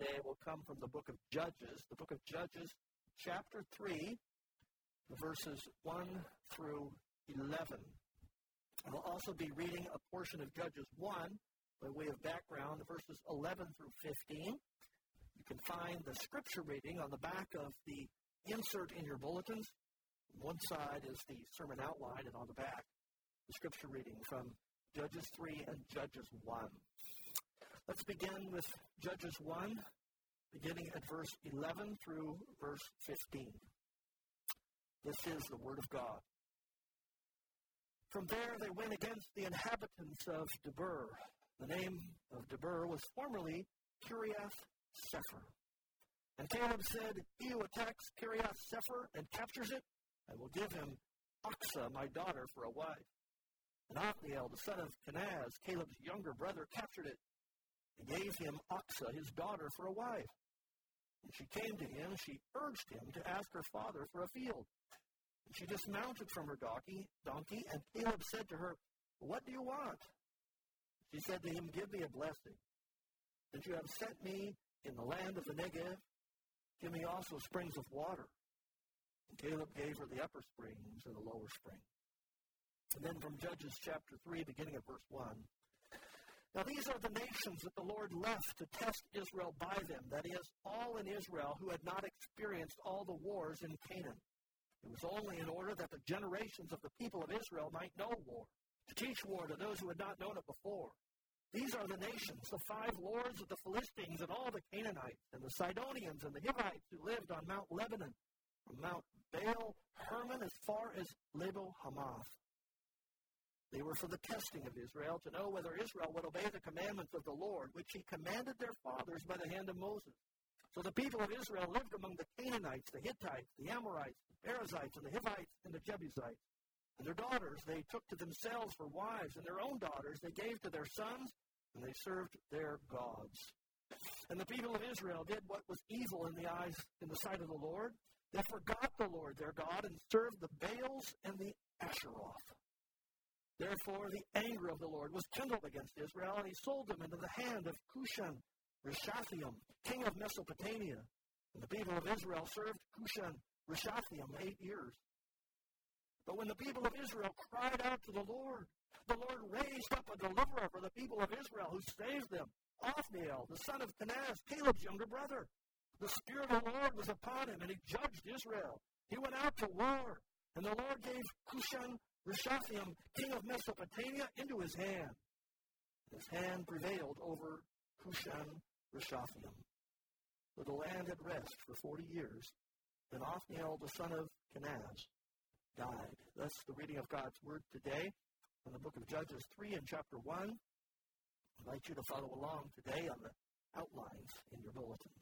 today will come from the book of Judges, chapter 3, verses 1 through 11. We'll also be reading a portion of Judges 1 by way of background, verses 11 through 15. You can find the scripture reading on the back of the insert in your bulletins. One side is the sermon outline, and on the back, the scripture reading from Judges 3 and Judges 1. Let's begin with Judges 1, beginning at verse 11 through verse 15. This is the word of God. From there they went against the inhabitants of Debir. The name of Debir was formerly Kiriath-Sepher. And Caleb said, "He who attacks Kiriath-Sepher and captures it, I will give him Achsah, my daughter, for a wife." And Othniel, the son of Kenaz, Caleb's younger brother, captured it and gave him Achsah, his daughter, for a wife. When she came to him, she urged him to ask her father for a field. And she dismounted from her donkey, and Caleb said to her, "What do you want?" She said to him, "Give me a blessing. Since you have sent me in the land of the Negev, give me also springs of water." And Caleb gave her the upper springs and the lower spring. And then from Judges chapter 3, beginning at verse 1. Now these are the nations that the Lord left to test Israel by them, that is, all in Israel who had not experienced all the wars in Canaan. It was only in order that the generations of the people of Israel might know war, to teach war to those who had not known it before. These are the nations, the 5 lords of the Philistines and all the Canaanites, and the Sidonians and the Hivites who lived on Mount Lebanon, from Mount Baal Hermon as far as Lebo-Hamath. They were for the testing of Israel, to know whether Israel would obey the commandments of the Lord, which he commanded their fathers by the hand of Moses. So the people of Israel lived among the Canaanites, the Hittites, the Amorites, the Perizzites, and the Hivites, and the Jebusites. And their daughters they took to themselves for wives, and their own daughters they gave to their sons, and they served their gods. And the people of Israel did what was evil in the sight of the Lord. They forgot the Lord their God and served the Baals and the Asheroth. Therefore the anger of the Lord was kindled against Israel, and he sold them into the hand of Cushan-Rishathaim, king of Mesopotamia. And the people of Israel served Cushan-Rishathaim 8 years. But when the people of Israel cried out to the Lord raised up a deliverer for the people of Israel who saved them, Othniel, the son of Kenaz, Caleb's younger brother. The Spirit of the Lord was upon him, and he judged Israel. He went out to war, and the Lord gave Cushan-Rishathaim, king of Mesopotamia, into his hand. His hand prevailed over Cushan-Rishathaim. So the land had rest for 40 years. Then Othniel, the son of Kenaz, died. Thus the reading of God's word today from the book of Judges 3 and chapter 1. I invite you to follow along today on the outlines in your bulletins.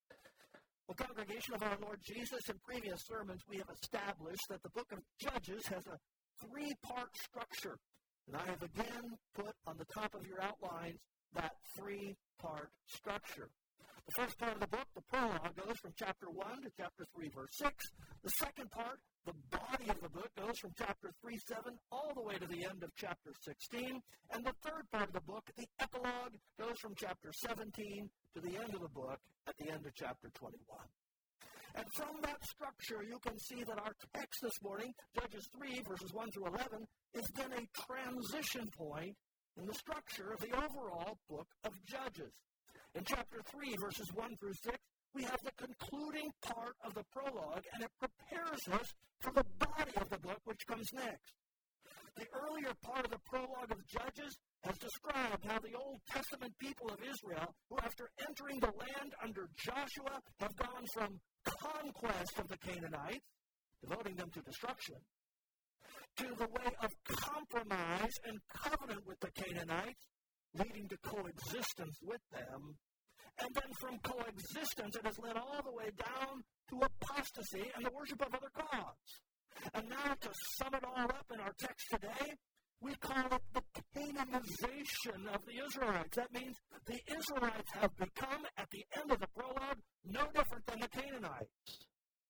Well, congregation of our Lord Jesus, in previous sermons we have established that the book of Judges has a 3-part structure. And I have again put on the top of your outlines that 3-part structure. The first part of the book, the prologue, goes from chapter 1 to chapter 3, verse 6. The second part, the body of the book, goes from chapter 3:7 all the way to the end of chapter 16. And the third part of the book, the epilogue, goes from chapter 17 to the end of the book at the end of chapter 21. And from that structure, you can see that our text this morning, Judges 3, verses 1 through 11, is then a transition point in the structure of the overall book of Judges. In chapter 3, verses 1 through 6, we have the concluding part of the prologue, and it prepares us for the body of the book, which comes next. The earlier part of the prologue of Judges has described how the Old Testament people of Israel, who after entering the land under Joshua, have gone from conquest of the Canaanites, devoting them to destruction, to the way of compromise and covenant with the Canaanites, leading to coexistence with them. And then from coexistence, it has led all the way down to apostasy and the worship of other gods. And now to sum it all up in our text today, we call it the Canaanization of the Israelites. That means the Israelites have become, at the end of the prologue, no different than the Canaanites.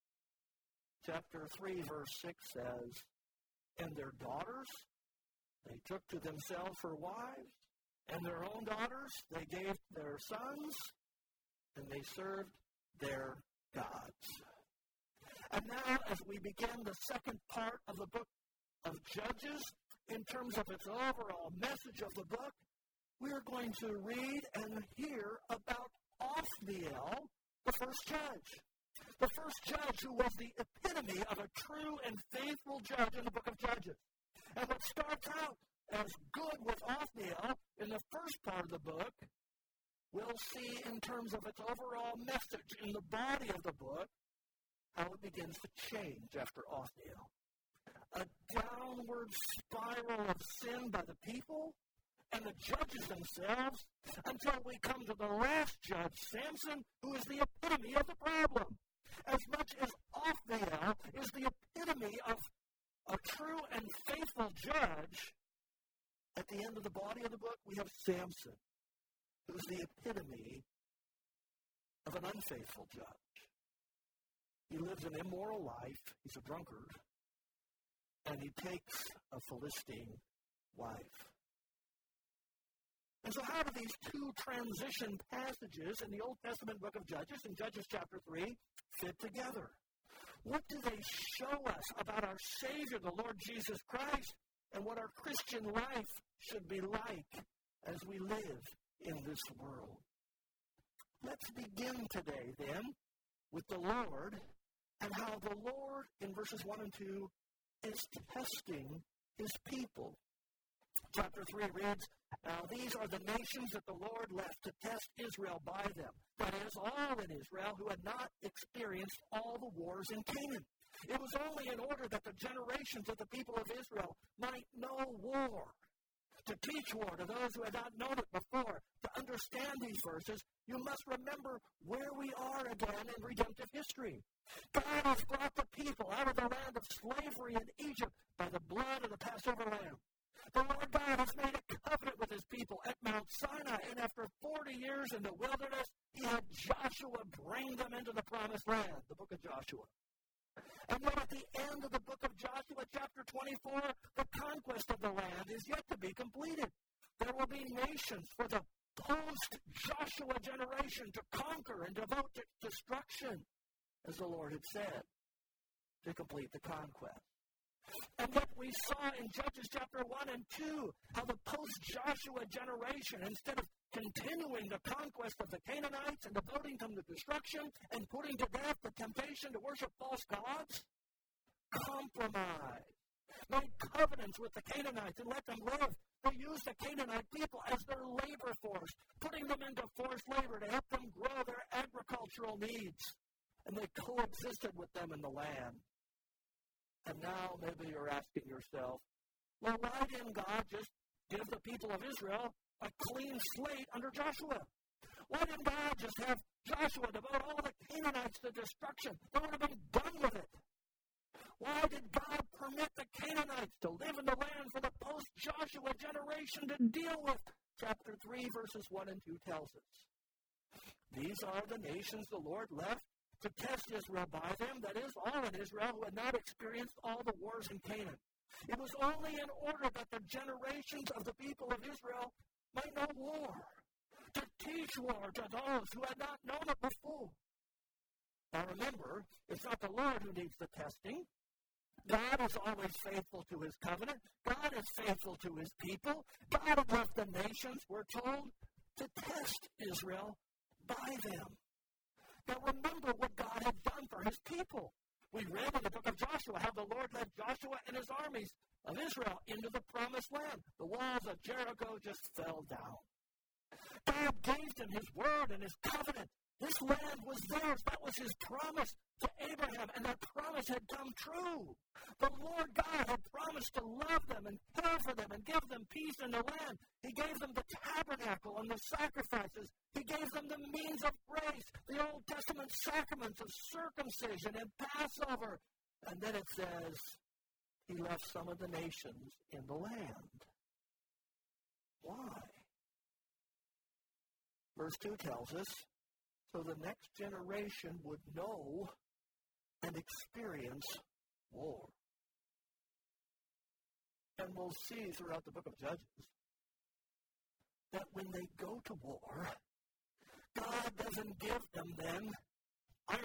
Chapter 3, verse 6 says, "And their daughters they took to themselves for wives, and their own daughters they gave their sons, and and they served their gods. And now, as we begin the second part of the book of Judges, in terms of its overall message of the book, we're going to read and hear about Othniel, the first judge. The first judge who was the epitome of a true and faithful judge in the book of Judges. And what starts out as good with Othniel in the first part of the book, we'll see in terms of its overall message in the body of the book, how it begins to change after Othniel. A downward spiral of sin by the people and the judges themselves, until we come to the last judge, Samson, who is the epitome of the problem. As much as Othniel is the epitome of a true and faithful judge, at the end of the body of the book, we have Samson, who is the epitome of an unfaithful judge. He lives an immoral life. He's a drunkard. And he takes a Philistine wife. And so how do these two transition passages in the Old Testament book of Judges, in Judges chapter 3, fit together? What do they show us about our Savior, the Lord Jesus Christ, and what our Christian life should be like as we live in this world? Let's begin today, then, with the Lord and how the Lord, in verses 1 and 2, is testing his people. Chapter 3 reads, "Now these are the nations that the Lord left to test Israel by them, that is, all in Israel who had not experienced all the wars in Canaan. It was only in order that the generations of the people of Israel might know war. To teach war to those who had not known it before, to understand these verses, you must remember where we are again in redemptive history. God has brought the people out of the land of slavery in Egypt by the blood of the Passover lamb. The Lord God has made a covenant with his people at Mount Sinai, and after 40 years in the wilderness, he had Joshua bring them into the promised land," the book of Joshua. And then at the end of the book of Joshua, chapter 24, the conquest of the land is yet to be completed. There will be nations for the post-Joshua generation to conquer and devote to destruction, as the Lord had said, to complete the conquest. And yet we saw in Judges chapter 1 and 2 how the post-Joshua generation, instead of continuing the conquest of the Canaanites and devoting them to destruction and putting to death the temptation to worship false gods, compromised, made covenants with the Canaanites and let them live. They used the Canaanite people as their labor force, putting them into forced labor to help them grow their agricultural needs. And they coexisted with them in the land. And now maybe you're asking yourself, well, why didn't God just give the people of Israel a clean slate under Joshua? Why didn't God just have Joshua devote all the Canaanites to destruction? They would have been done with it. Why did God permit the Canaanites to live in the land for the post-Joshua generation to deal with? Chapter 3, verses 1 and 2 tells us. These are the nations the Lord left to test Israel by them, that is, all in Israel who had not experienced all the wars in Canaan. It was only in order that the generations of the people of Israel might know war, to teach war to those who had not known it before. Now remember, it's not the Lord who needs the testing. God is always faithful to his covenant. God is faithful to his people. God had left the nations, we're told, to test Israel by them. Now remember what God had done for his people. We read in the book of Joshua how the Lord led Joshua and his armies of Israel into the promised land. The walls of Jericho just fell down. God gave them his word and his covenant. This land was theirs. That was his promise to Abraham, and that promise had come true. The Lord God had promised to love them and care for them and give them peace in the land. He gave them the tabernacle and the sacrifices. He gave them the means of grace, the Old Testament sacraments of circumcision and Passover. And then it says, he left some of the nations in the land. Why? Verse 2 tells us, so the next generation would know and experience war. And we'll see throughout the book of Judges that when they go to war, God doesn't give them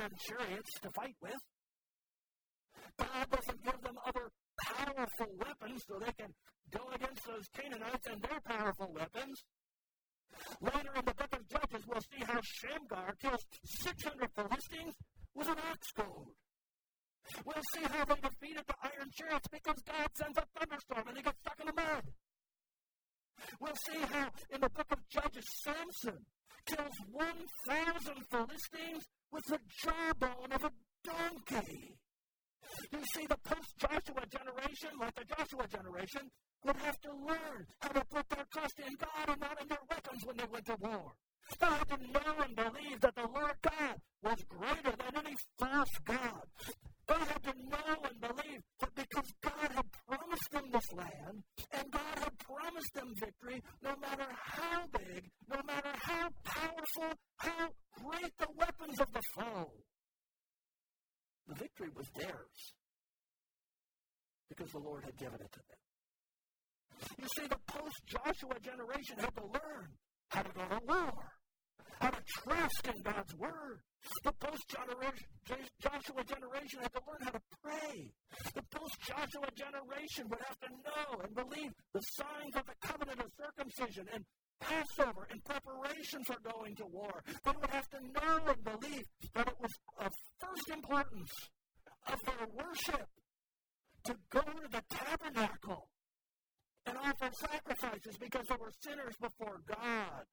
iron chariots to fight with. God doesn't give them other powerful weapons so they can go against those Canaanites and their powerful weapons. Later in the book of Judges, we'll see how Shamgar kills 600 Philistines with an ox goad. We'll see how they defeated the iron chariots because God sends a thunderstorm and they get stuck in the mud. We'll see how in the book of Judges, Samson kills 1,000 Philistines with the jawbone of a donkey. You see, the post-Joshua generation, like the Joshua generation, would have to learn how to put their trust in God and not in their weapons when they went to war. They had to know and believe that the Lord God was greater than any false god. They had to know and believe that because God had promised them this land, and God had promised them victory, no matter how big, no matter how powerful, how great the weapons of the foe, the victory was theirs because the Lord had given it to them. You see, the post-Joshua generation had to learn how to go to war, how to trust in God's word. The post-Joshua generation had to learn how to pray. The post-Joshua generation would have to know and believe the signs of the covenant of circumcision and Passover and preparation for going to war. They would have to know and believe that it was of first importance of their worship to go to the tabernacle and offer sacrifices because they were sinners before God.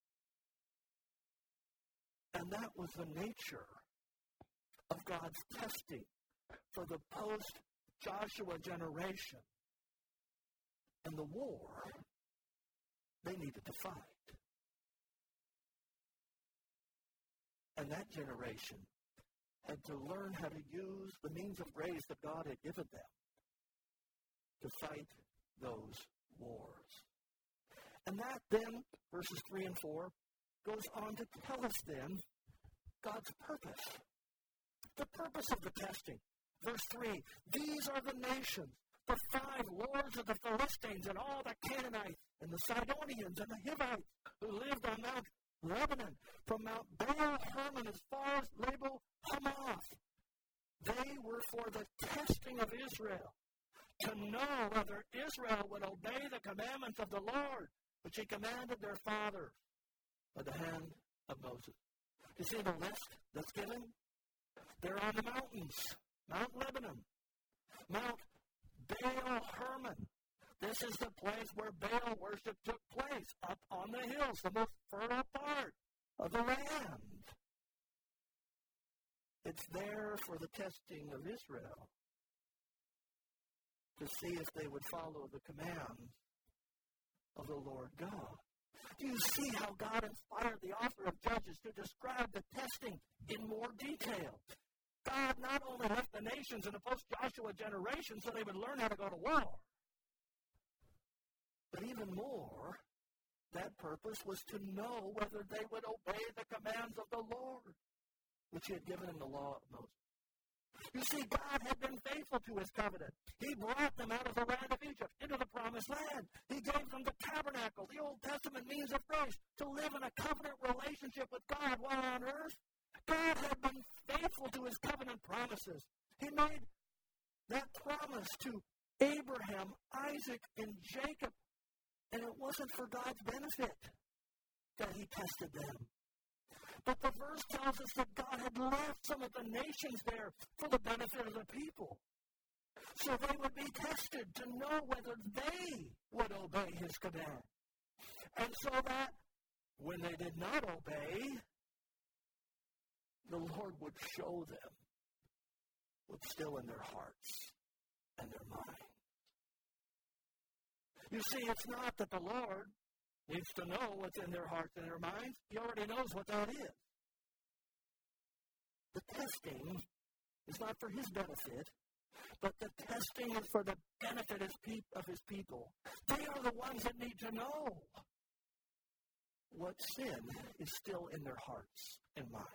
And that was the nature of God's testing for the post-Joshua generation. And the war they needed to fight. And that generation had to learn how to use the means of grace that God had given them to fight those wars. And that then, verses 3 and 4, goes on to tell us then God's purpose. The purpose of the testing. Verse 3, these are the nations, the 5 lords of the Philistines and all the Canaanites and the Sidonians and the Hivites who lived on Mount Lebanon, from Mount Baal Hermon as far as Lebo Hamath. They were for the testing of Israel, to know whether Israel would obey the commandments of the Lord, which he commanded their fathers by the hand of Moses. You see the list that's given? They're on the mountains. Mount Lebanon, Mount Baal Hermon. This is the place where Baal worship took place, up on the hills, the most fertile part of the land. It's there for the testing of Israel, to see if they would follow the commands of the Lord God. Do you see how God inspired the author of Judges to describe the testing in more detail? God not only left the nations in the post-Joshua generation so they would learn how to go to war, but even more, that purpose was to know whether they would obey the commands of the Lord, which he had given in the law of Moses. You see, God had been faithful to his covenant. He brought them out of the land of Egypt into the promised land. He gave them the tabernacle, the Old Testament means of grace, to live in a covenant relationship with God while on earth. God had been faithful to his covenant promises. He made that promise to Abraham, Isaac, and Jacob, and it wasn't for God's benefit that he tested them. But the verse tells us that God had left some of the nations there for the benefit of the people. So they would be tested to know whether they would obey his command. And so that when they did not obey, the Lord would show them what's still in their hearts and their minds. You see, it's not that the Lord needs to know what's in their hearts and their minds. He already knows what that is. The testing is not for his benefit, but the testing is for the benefit of his people. They are the ones that need to know what sin is still in their hearts and minds.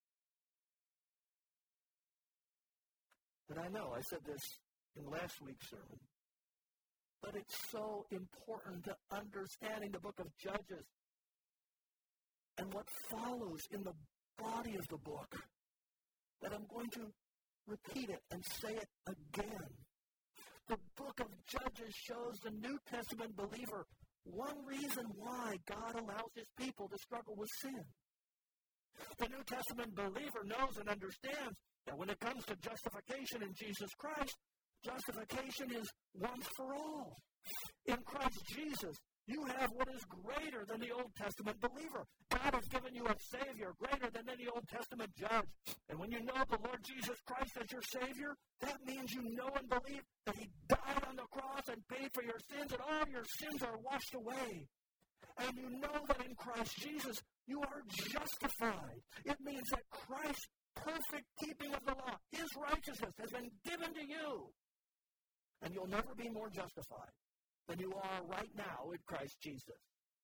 And I know I said this in last week's sermon, but it's so important to understanding the book of Judges and what follows in the body of the book. that I'm going to repeat it and say it again. The book of Judges shows the New Testament believer one reason why God allows his people to struggle with sin. The New Testament believer knows and understands that when it comes to justification in Jesus Christ, justification is once for all. In Christ Jesus, you have what is greater than the Old Testament believer. God has given you a Savior greater than any Old Testament judge. And when you know the Lord Jesus Christ as your Savior, that means you know and believe that he died on the cross and paid for your sins, and all your sins are washed away. And you know that in Christ Jesus, you are justified. It means that Christ's perfect keeping of the law, his righteousness, has been given to you. And you'll never be more justified than you are right now in Christ Jesus.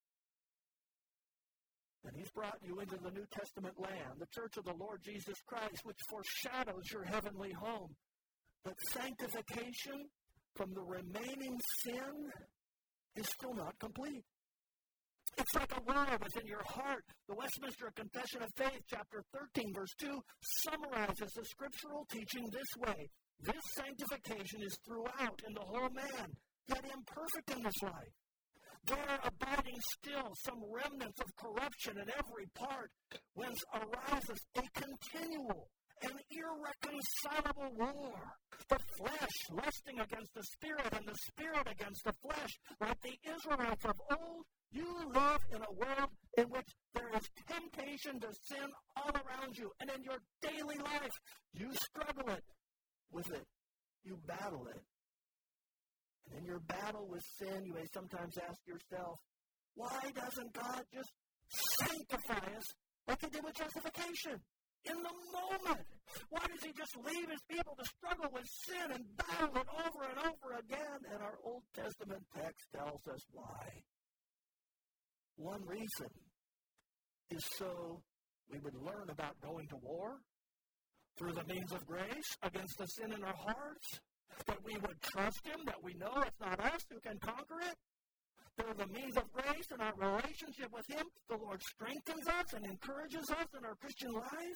And he's brought you into the New Testament land, the church of the Lord Jesus Christ, which foreshadows your heavenly home. But sanctification from the remaining sin is still not complete. It's like a word within your heart. The Westminster Confession of Faith, chapter 13, verse 2, summarizes the scriptural teaching this way. This sanctification is throughout in the whole man, yet imperfect in this life. There abiding still some remnants of corruption in every part, whence arises a continual and irreconcilable war. The flesh lusting against the spirit, and the spirit against the flesh. Like the Israelites of old, you live in a world in which there is temptation to sin all around you. And in your daily life, you struggle with it. You battle it. And in your battle with sin, you may sometimes ask yourself, why doesn't God just sanctify us like he did with justification? In the moment. Why does he just leave his people to struggle with sin and battle it over and over again? And our Old Testament text tells us why. One reason is so we would learn about going to war through the means of grace against the sin in our hearts, that we would trust him, that we know it's not us who can conquer it. Through the means of grace and our relationship with him, the Lord strengthens us and encourages us in our Christian life.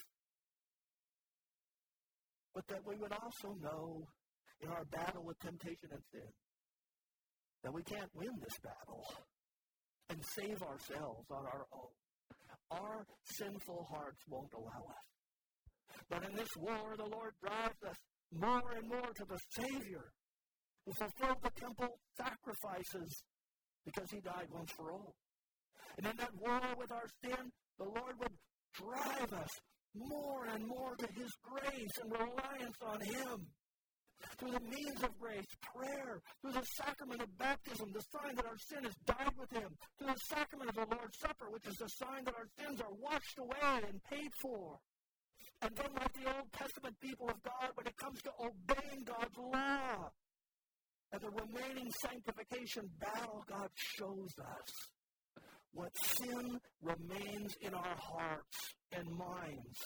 But that we would also know in our battle with temptation and sin that we can't win this battle and save ourselves on our own. Our sinful hearts won't allow us. But in this war, the Lord drives us more and more to the Savior who fulfilled the temple sacrifices because he died once for all. And in that war with our sin, the Lord would drive us more and more to his grace and reliance on him. Through the means of grace, prayer, through the sacrament of baptism, the sign that our sin has died with him, through the sacrament of the Lord's Supper, which is the sign that our sins are washed away and paid for. And then like the Old Testament people of God, when it comes to obeying God's law, and the remaining sanctification battle, God shows us what sin remains in our hearts and minds.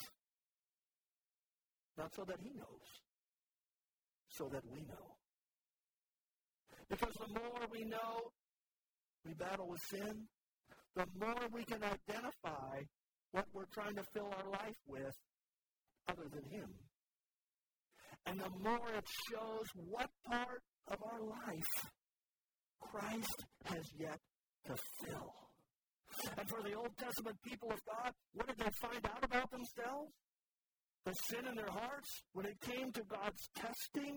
Not so that he knows, so that we know. Because the more we know we battle with sin, the more we can identify what we're trying to fill our life with other than him. And the more it shows what part of our life Christ has yet to fill. And for the Old Testament people of God, what did they find out about themselves? The sin in their hearts when it came to God's testing?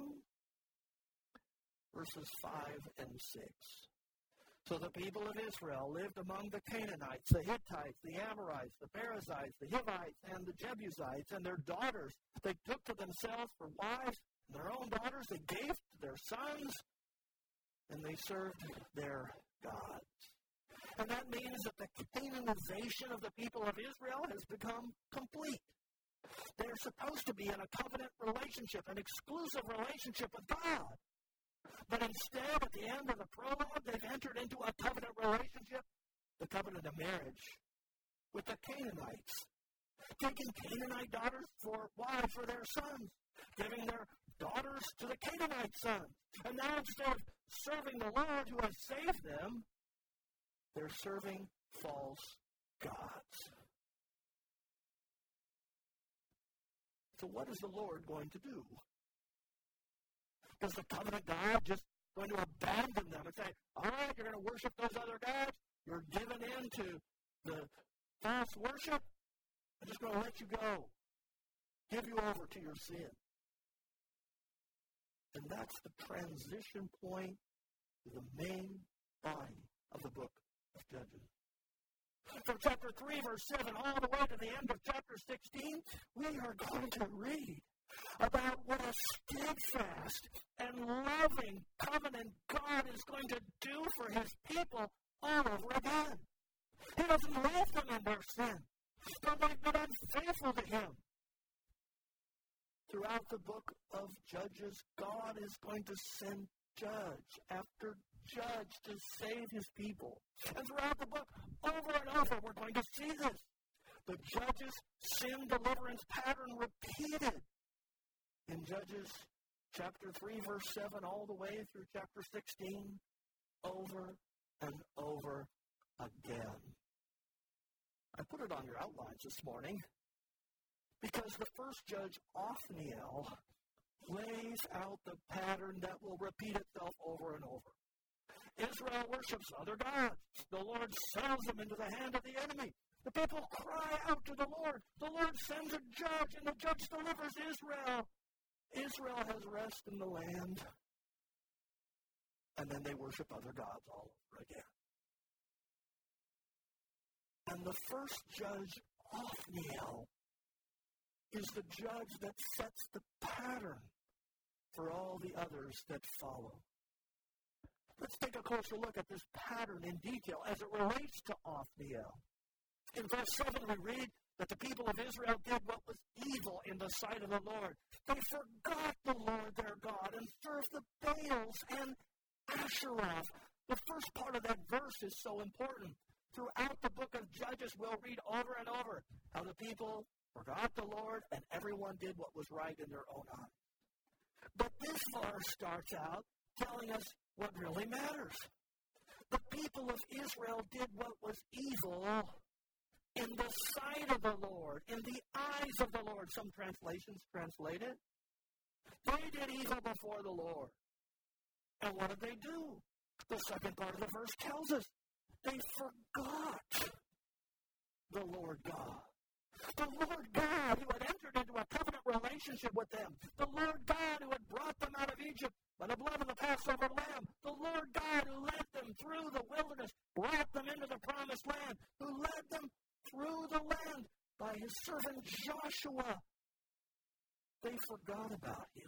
Verses 5 and 6. So the people of Israel lived among the Canaanites, the Hittites, the Amorites, the Perizzites, the Hivites, and the Jebusites, and their daughters they took to themselves for wives, and their own daughters they gave to their sons, and they served their gods. And that means that the Canaanization of the people of Israel has become complete. They're supposed to be in a covenant relationship, an exclusive relationship with God. But instead, at the end of the prologue, they've entered into a covenant relationship, the covenant of marriage, with the Canaanites. Taking Canaanite daughters for wives for their sons, giving their daughters to the Canaanite sons. And now instead of serving the Lord who has saved them, they're serving false gods. It's So what is the Lord going to do? Is the covenant God just going to abandon them and say, all right, you're going to worship those other gods? You're giving in to the false worship? I'm just going to let you go. Give you over to your sin. And that's the transition point to the main body of the book of Judges. From chapter 3, verse 7, all the way to the end of chapter 16, we are going to read about what a steadfast and loving covenant God is going to do for his people all over again. He doesn't leave them in their sin, but they've been unfaithful to him. Throughout the book of Judges, God is going to send judge after judge to save his people. And throughout the book, over and over, we're going to see this. The judges' sin deliverance pattern repeated in Judges chapter 3, verse 7, all the way through chapter 16, over and over again. I put it on your outlines this morning because the first judge, Othniel, lays out the pattern that will repeat itself over and over. Israel worships other gods. The Lord sells them into the hand of the enemy. The people cry out to the Lord. The Lord sends a judge, and the judge delivers Israel. Israel has rest in the land. And then they worship other gods all over again. And the first judge, Othniel, is the judge that sets the pattern for all the others that follow. Let's take a closer look at this pattern in detail as it relates to Othniel. In verse 7, we read that the people of Israel did what was evil in the sight of the Lord. They forgot the Lord their God and served the Baals and Asheroth. The first part of that verse is so important. Throughout the book of Judges, we'll read over and over how the people forgot the Lord and everyone did what was right in their own eyes. But this verse starts out telling us what really matters. The people of Israel did what was evil in the sight of the Lord, in the eyes of the Lord. Some translations translate it. They did evil before the Lord. And what did they do? The second part of the verse tells us they forgot the Lord God. The Lord God who had entered into a covenant relationship with them. The Lord God who had brought them out of Egypt by the blood of the Passover lamb. The Lord God who led them through the wilderness, brought them into the promised land, who led them through the land by his servant Joshua. They forgot about him.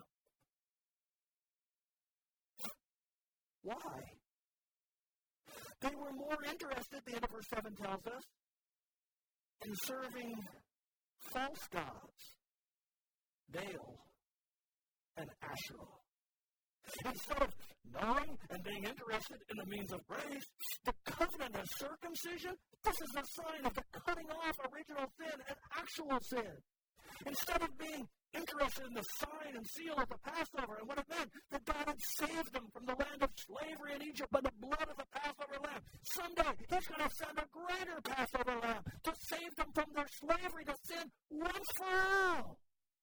Why? They were more interested, the end of verse 7 tells us, in serving false gods, Baal and Asherah. Instead of knowing and being interested in the means of grace, the covenant of circumcision, this is a sign of the cutting off original sin and actual sin. Instead of being interested in the sign and seal of the Passover and what it meant that God had saved them from the land of slavery in Egypt by the blood of the Passover lamb. Someday, he's going to send a greater Passover lamb to save them from their slavery to sin once for all.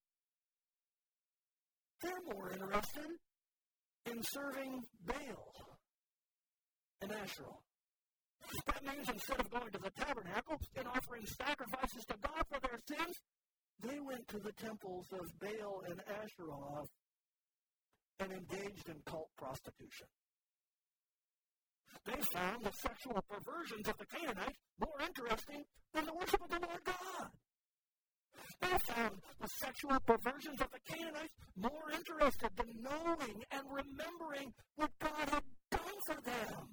They're more interested in serving Baal and Asherah. That means instead of going to the tabernacle and offering sacrifices to God for their sins, they went to the temples of Baal and Asherah and engaged in cult prostitution. They found the sexual perversions of the Canaanites more interesting than the worship of the Lord God. They found the sexual perversions of the Canaanites more interested than knowing and remembering what God had done for them.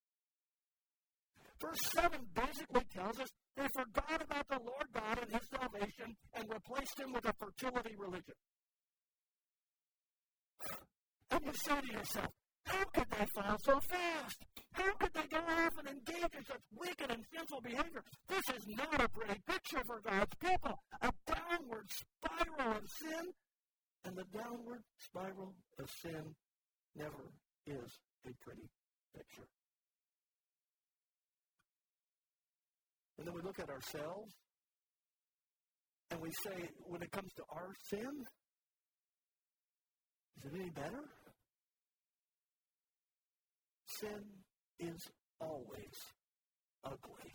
Verse 7 basically tells us they forgot about the Lord God and his salvation and replaced him with a fertility religion. And you say to yourself, how could they fall so fast? How could they go off and engage in such wicked and sinful behavior? This is not a pretty picture for God's people. A downward spiral of sin, and the downward spiral of sin never is a pretty picture. And then we look at ourselves. And we say, when it comes to our sin, is it any better? Sin is always ugly.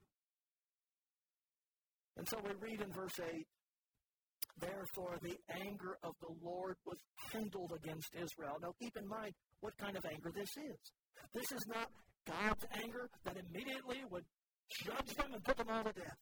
And so we read in verse 8, therefore the anger of the Lord was kindled against Israel. Now keep in mind what kind of anger this is. This is not God's anger that immediately would judge them and put them all to death.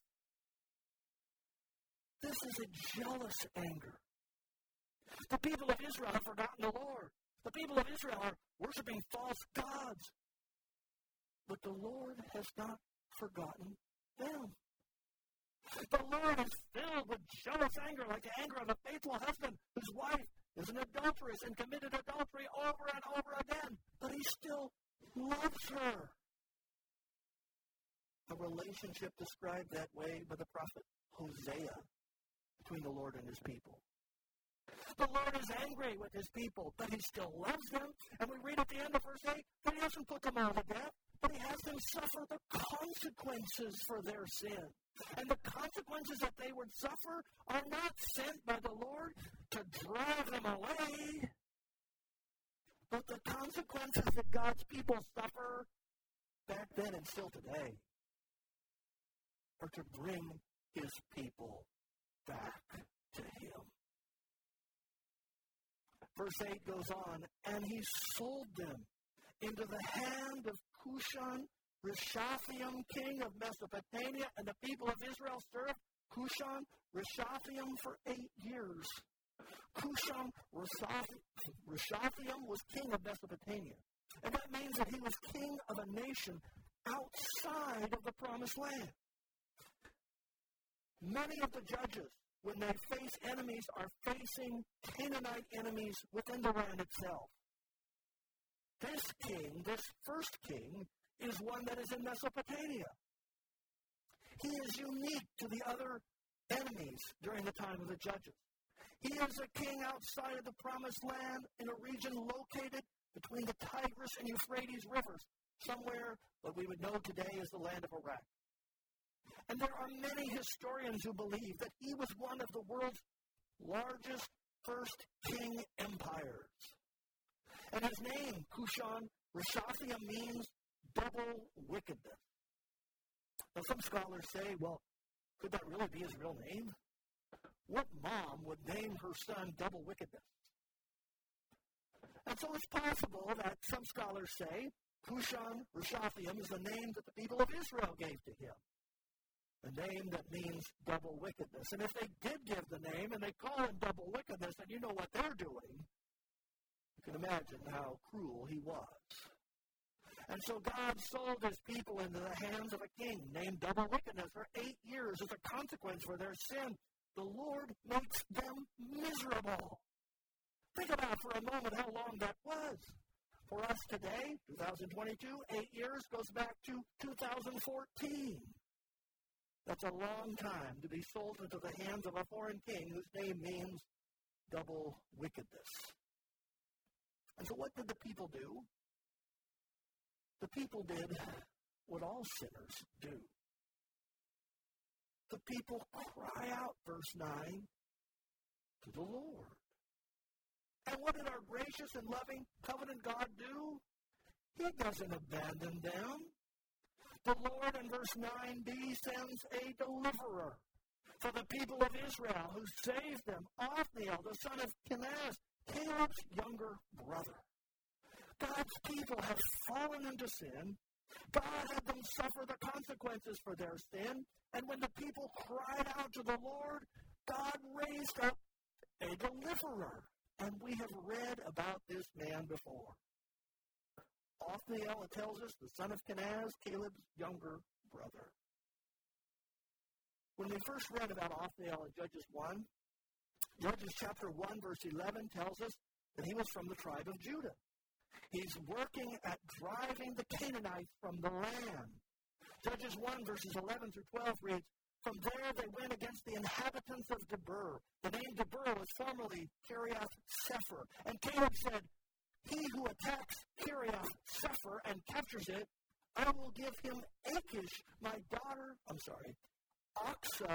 This is a jealous anger. The people of Israel have forgotten the Lord. The people of Israel are worshiping false gods. But the Lord has not forgotten them. The Lord is filled with jealous anger, like the anger of a faithful husband whose wife is an adulteress and committed adultery over and over again. But he still loves her. A relationship described that way by the prophet Hosea between the Lord and his people. The Lord is angry with his people, but he still loves them. And we read at the end of verse 8 that he hasn't put them all to death, but he has them suffer the consequences for their sin. And the consequences that they would suffer are not sent by the Lord to drive them away, but the consequences that God's people suffer back then and still today are to bring his people back to him. Verse 8 goes on, and he sold them into the hand of Cushan Rishathaim, king of Mesopotamia, and the people of Israel served Cushan Rishathaim for 8 years. Cushan Rishathaim was king of Mesopotamia. And that means that he was king of a nation outside of the promised land. Many of the judges, when they face enemies, are facing Canaanite enemies within the land itself. This king, this first king, is one that is in Mesopotamia. He is unique to the other enemies during the time of the judges. He is a king outside of the promised land in a region located between the Tigris and Euphrates rivers, somewhere what we would know today as the land of Iraq. And there are many historians who believe that he was one of the world's largest first king empires. And his name, Cushan Rishathaim, means double wickedness. Now some scholars say, well, could that really be his real name? What mom would name her son double wickedness? And so it's possible that some scholars say Cushan Rishathaim is the name that the people of Israel gave to him. A name that means double wickedness. And if they did give the name and they call him double wickedness, then you know what they're doing. You can imagine how cruel he was. And so God sold his people into the hands of a king named double wickedness for 8 years as a consequence for their sin. The Lord makes them miserable. Think about for a moment how long that was. For us today, 2022, 8 years goes back to 2014. That's a long time to be sold into the hands of a foreign king whose name means double wickedness. And so what did the people do? The people did what all sinners do. The people cry out, verse 9, to the Lord. And what did our gracious and loving covenant God do? He doesn't abandon them. The Lord, in verse 9b, sends a deliverer for the people of Israel who saved them, Othniel, the son of Kenaz, Caleb's younger brother. God's people have fallen into sin. God had them suffer the consequences for their sin. And when the people cried out to the Lord, God raised up a deliverer. And we have read about this man before. Othniel, it tells us, the son of Kenaz, Caleb's younger brother. When we first read about Othniel in Judges 1, Judges chapter 1, verse 11 tells us that he was from the tribe of Judah. He's working at driving the Canaanites from the land. Judges 1, verses 11 through 12 reads, from there they went against the inhabitants of Debir. The name Debir was formerly Kiriath-Sepher. And Caleb said, he who attacks Kiriath-Sepher and captures it, I will give him Akshah,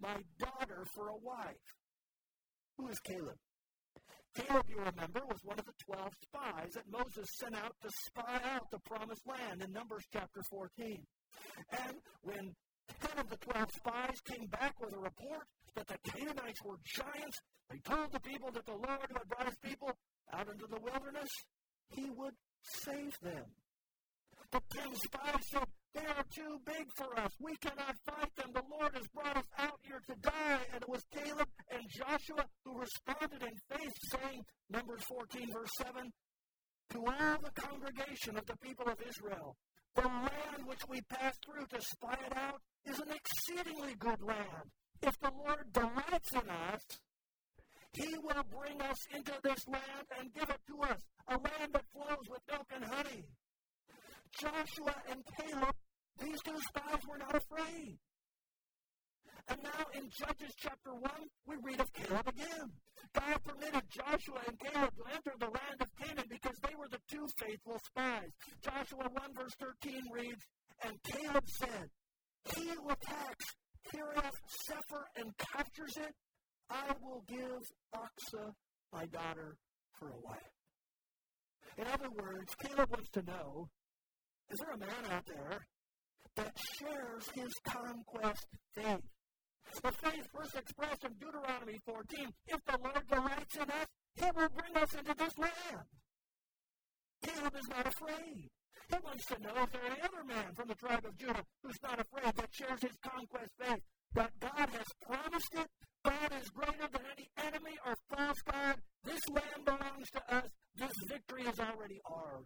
my daughter for a wife. Who is Caleb? Caleb, you remember, was one of the 12 spies that Moses sent out to spy out the promised land in Numbers chapter 14. And when 10 of the 12 spies came back with a report that the Canaanites were giants, they told the people that the Lord who had brought his people out into the wilderness, he would save them. The 10 spies said, they are too big for us. We cannot fight them. The Lord has brought us out here to die. And it was Caleb and Joshua who responded in faith, saying, Numbers 14, verse 7, to all the congregation of the people of Israel, the land which we passed through to spy it out is an exceedingly good land. If the Lord delights in us, he will bring us into this land and give it to us, a land that flows with milk and honey. Joshua and Caleb, these two spies were not afraid. And now in Judges chapter 1, we read of Caleb again. God permitted Joshua and Caleb to enter the land of Canaan because they were the two faithful spies. Joshua 1 verse 13 reads, and Caleb said, he who attacks Kiriath-Sepher and captures it, I will give Achsah, my daughter, for a wife. In other words, Caleb wants to know, is there a man out there that shares his conquest faith? The faith first expressed in Deuteronomy 14, if the Lord delights in us, he will bring us into this land. Caleb is not afraid. He wants to know if there any other man from the tribe of Judah who's not afraid, that shares his conquest faith, that God has promised it. God is greater than any enemy or false god. This land belongs to us. This victory is already ours.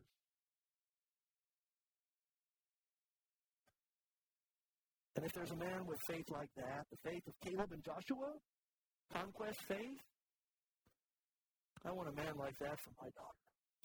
And if there's a man with faith like that, the faith of Caleb and Joshua, conquest faith, I want a man like that for my daughter.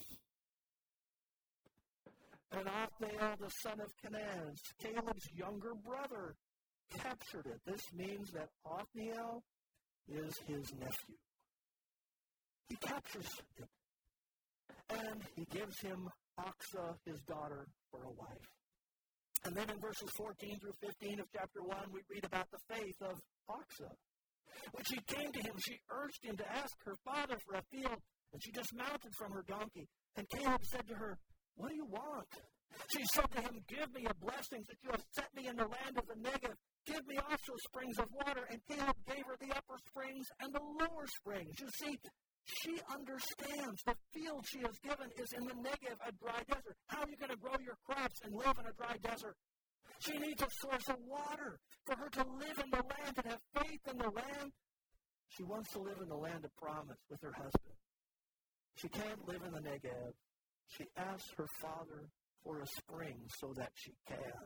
And Othniel, the son of Kenaz, Caleb's younger brother, captured it. This means that Othniel is his nephew. He captures it. And he gives him Achsah, his daughter, for a wife. And then in verses 14 through 15 of chapter 1, we read about the faith of Achsah. When she came to him, she urged him to ask her father for a field, and she dismounted from her donkey. And Caleb said to her, what do you want? She said to him, give me a blessing that you have set me in the land of the Negev. Give me also springs of water. And Caleb gave her the upper springs and the lower springs. You see, she understands the field she has given is in the Negev, a dry desert. How are you going to grow your crops and live in a dry desert? She needs a source of water for her to live in the land and have faith in the land. She wants to live in the land of promise with her husband. She can't live in the Negev. She asks her father for a spring so that she can.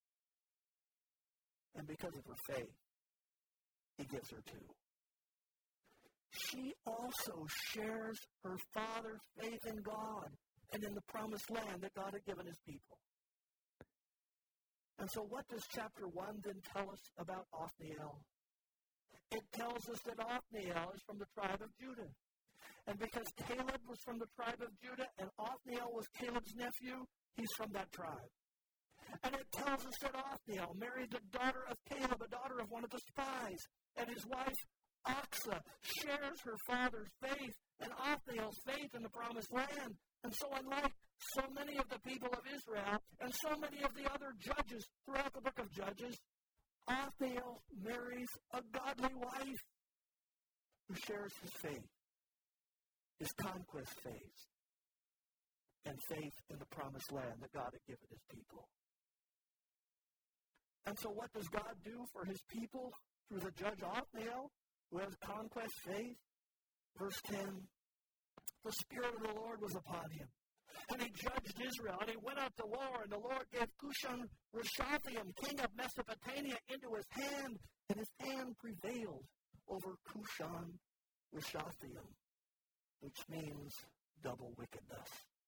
And because of her faith, he gives her two. She also shares her father's faith in God and in the promised land that God had given his people. And so what does chapter 1 then tell us about Othniel? It tells us that Othniel is from the tribe of Judah. And because Caleb was from the tribe of Judah and Othniel was Caleb's nephew, he's from that tribe. And it tells us that Othniel married the daughter of Caleb, a daughter of one of the spies. And his wife, Achsah, shares her father's faith and Othniel's faith in the promised land. And so unlike so many of the people of Israel and so many of the other judges throughout the book of Judges, Othniel marries a godly wife who shares his faith, his conquest faith, and faith in the promised land that God had given his people. And so what does God do for his people through the judge Othniel, who has conquest faith? Verse 10, the Spirit of the Lord was upon him, and he judged Israel, and he went out to war, and the Lord gave Cushan-Rishathaim, king of Mesopotamia, into his hand, and his hand prevailed over Cushan-Rishathaim, which means double wickedness.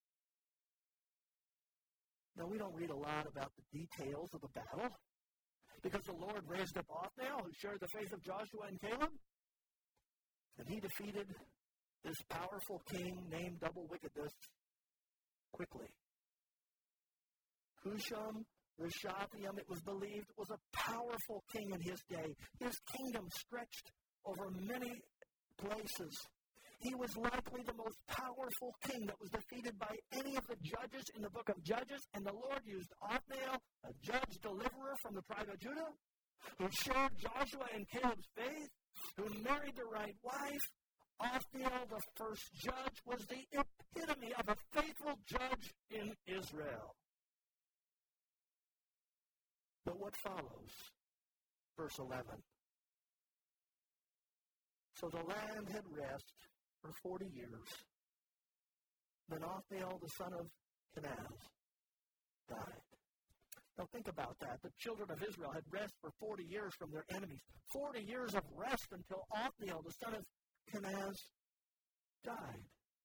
Now, we don't read a lot about the details of the battle, because the Lord raised up Othniel, who shared the faith of Joshua and Caleb, and he defeated this powerful king named Double Wickedness quickly. Cushan Rehabeam, it was believed, was a powerful king in his day. His kingdom stretched over many places. He was likely the most powerful king that was defeated by any of the judges in the book of Judges, and the Lord used Othniel, a judge deliverer from the tribe of Judah, who shared Joshua and Caleb's faith, who married the right wife. Othniel, the first judge, was the epitome of a faithful judge in Israel. But what follows? Verse 11. So the land had rest for 40 years. Then Othniel, the son of Kenaz, died. Now think about that. The children of Israel had rest for 40 years from their enemies. 40 years of rest until Othniel, the son of Kenaz, died.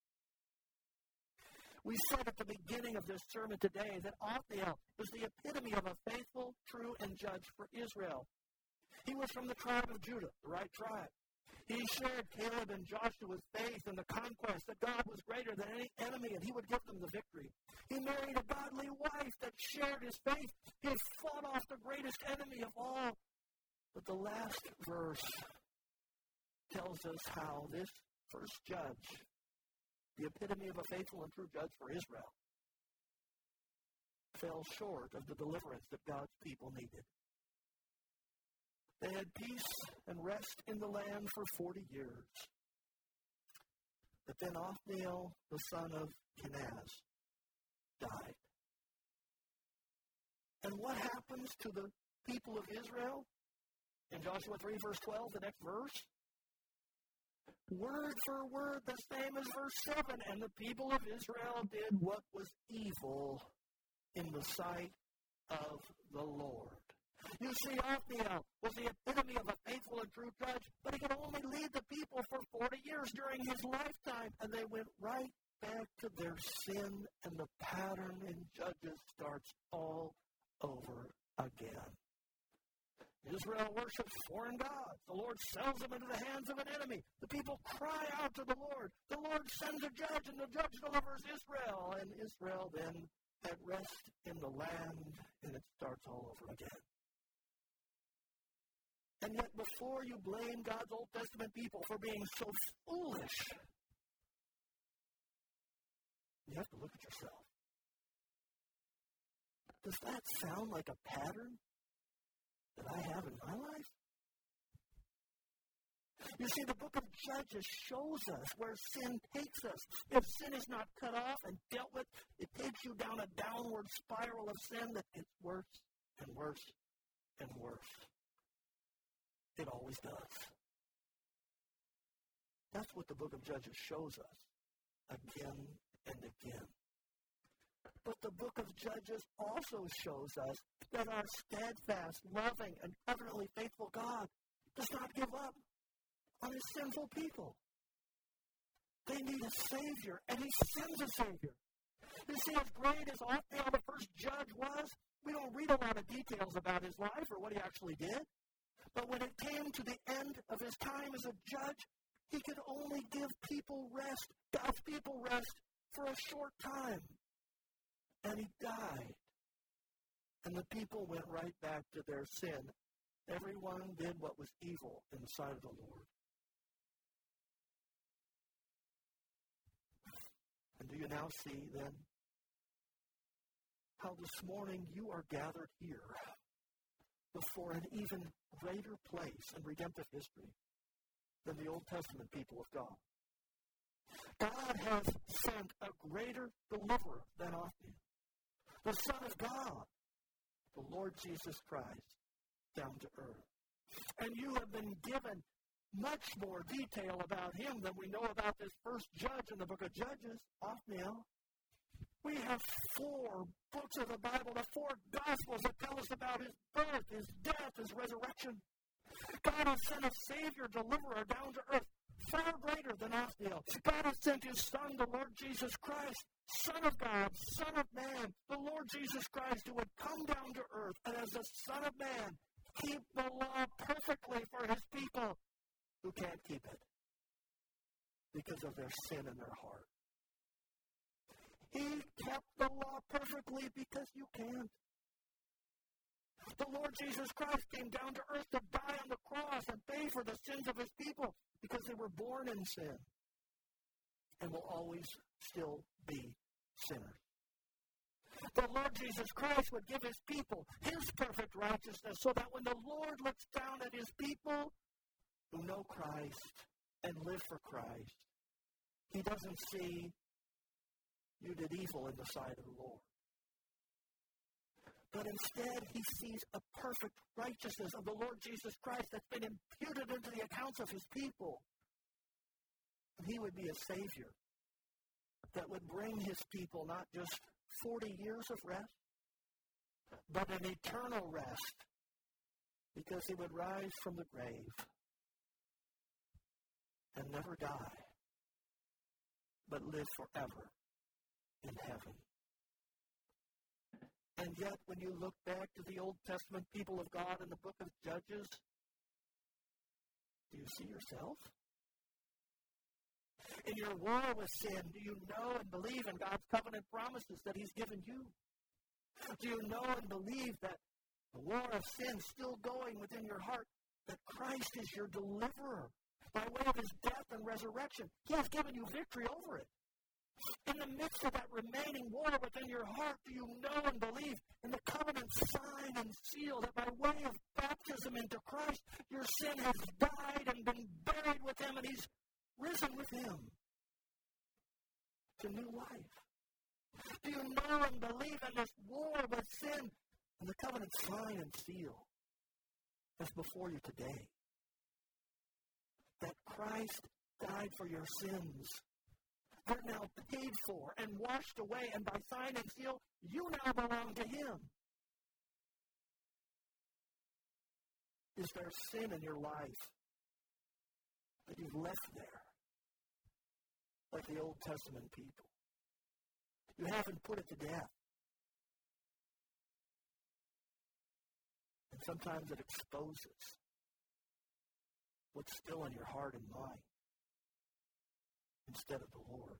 We said at the beginning of this sermon today that Othniel was the epitome of a faithful, true, and judge for Israel. He was from the tribe of Judah, the right tribe. He shared Caleb and Joshua's faith in the conquest that God was greater than any enemy and he would give them the victory. He married a godly wife that shared his faith. He fought off the greatest enemy of all. But the last verse tells us how this first judge, the epitome of a faithful and true judge for Israel, fell short of the deliverance that God's people needed. They had peace and rest in the land for 40 years. But then Othniel, the son of Kenaz, died. And what happens to the people of Israel? In Joshua 3, verse 12, the next verse, word for word, the same as verse 7. And the people of Israel did what was evil in the sight of the Lord. You see, Othniel was the epitome of a faithful and true judge, but he could only lead the people for 40 years during his lifetime, and they went right back to their sin, and the pattern in Judges starts all over again. Israel worships foreign gods. The Lord sells them into the hands of an enemy. The people cry out to the Lord. The Lord sends a judge, and the judge delivers Israel. And Israel then at rest in the land, and it starts all over again. And yet before you blame God's Old Testament people for being so foolish, you have to look at yourself. Does that sound like a pattern that I have in my life? You see, the book of Judges shows us where sin takes us. If sin is not cut off and dealt with, it takes you down a downward spiral of sin that gets worse and worse and worse. It always does. That's what the book of Judges shows us again and again. But the book of Judges also shows us that our steadfast, loving, and covenantly faithful God does not give up on his sinful people. They need a Savior, and he sends a Savior. You see, as great as Othniel, the first judge, was, we don't read a lot of details about his life or what he actually did. But when it came to the end of his time as a judge, he could only give people rest, God's people rest, for a short time. And he died. And the people went right back to their sin. Everyone did what was evil in the sight of the Lord. And do you now see, then, how this morning you are gathered here before an even greater place in redemptive history than the Old Testament people of God? God has sent a greater deliverer than Othniel, the Son of God, the Lord Jesus Christ, down to earth. And you have been given much more detail about him than we know about this first judge in the book of Judges, Othniel. We have 4 books of the Bible, the 4 Gospels that tell us about his birth, his death, his resurrection. God has sent a Savior, deliverer down to earth, far greater than Othniel. God has sent his Son, the Lord Jesus Christ, Son of God, Son of Man, the Lord Jesus Christ, who would come down to earth and as the Son of Man, keep the law perfectly for his people who can't keep it because of their sin in their heart. He kept the law perfectly because you can't. The Lord Jesus Christ came down to earth to die on the cross and pay for the sins of his people because they were born in sin and will always still be sinners. The Lord Jesus Christ would give his people his perfect righteousness so that when the Lord looks down at his people who know Christ and live for Christ, he doesn't see you did evil in the sight of the Lord. But instead, he sees a perfect righteousness of the Lord Jesus Christ that's been imputed into the accounts of his people. And he would be a Savior that would bring his people not just 40 years of rest, but an eternal rest, because he would rise from the grave and never die, but live forever in heaven. And yet, when you look back to the Old Testament people of God in the book of Judges, do you see yourself? In your war with sin, do you know and believe in God's covenant promises that he's given you? Do you know and believe that the war of sin still going within your heart, that Christ is your deliverer by way of his death and resurrection? He has given you victory over it. In the midst of that remaining war within your heart, do you know and believe in the covenant sign and seal that by way of baptism into Christ, your sin has died and been buried with him and he's risen with him to new life? Do you know and believe in this war with sin and the covenant sign and seal that's before you today? That Christ died for your sins. They're now paid for and washed away, and by sign and seal, you now belong to him. Is there sin in your life that you've left there, like the Old Testament people? You haven't put it to death. And sometimes it exposes what's still in your heart and mind instead of the Lord.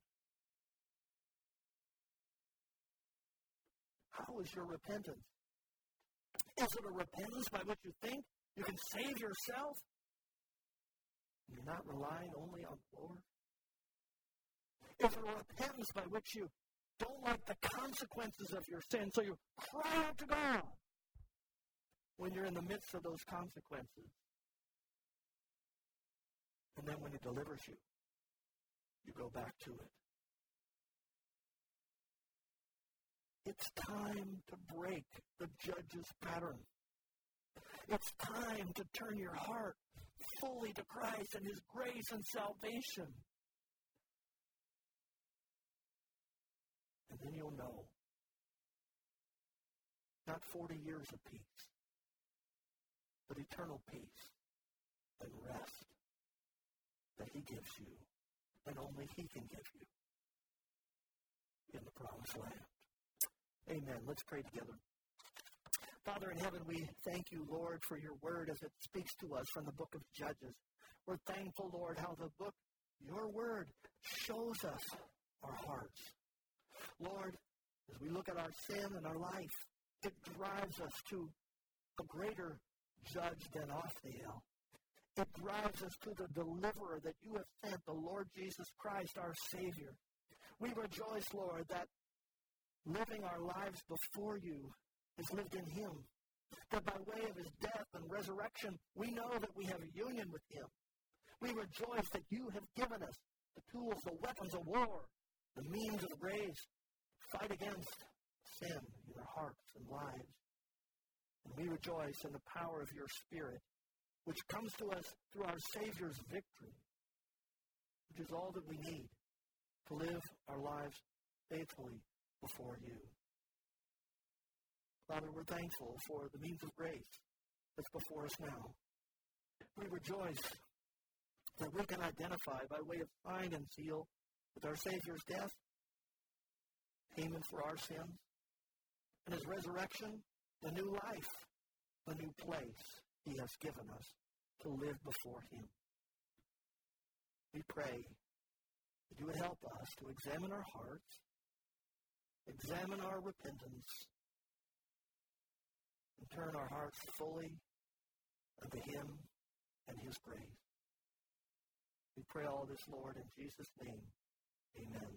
How is your repentance? Is it a repentance by which you think you can save yourself? You're not relying only on the Lord? Is it a repentance by which you don't like the consequences of your sin, so you cry out to God when you're in the midst of those consequences? And then when he delivers you, you go back to it. It's time to break the judge's pattern. It's time to turn your heart fully to Christ and his grace and salvation. And then you'll know, not 40 years of peace, but eternal peace and rest that he gives you, and only he can give you in the promised land. Amen. Let's pray together. Father in heaven, we thank you, Lord, for your word as it speaks to us from the book of Judges. We're thankful, Lord, how the book, your word, shows us our hearts. Lord, as we look at our sin and our life, it drives us to a greater judge than Othniel. It drives us to the deliverer that you have sent, the Lord Jesus Christ, our Savior. We rejoice, Lord, that living our lives before you is lived in him. That by way of his death and resurrection, we know that we have a union with him. We rejoice that you have given us the tools, the weapons of war, the means of grace, fight against sin in our hearts and lives. And we rejoice in the power of your Spirit, which comes to us through our Savior's victory, which is all that we need to live our lives faithfully before you. Father, we're thankful for the means of grace that's before us now. We rejoice that we can identify by way of sign and seal with our Savior's death, payment for our sins, and his resurrection, the new life, the new place he has given us to live before him. We pray that you would help us to examine our hearts, examine our repentance, and turn our hearts fully unto him and his grace. We pray all this, Lord, in Jesus' name. Amen.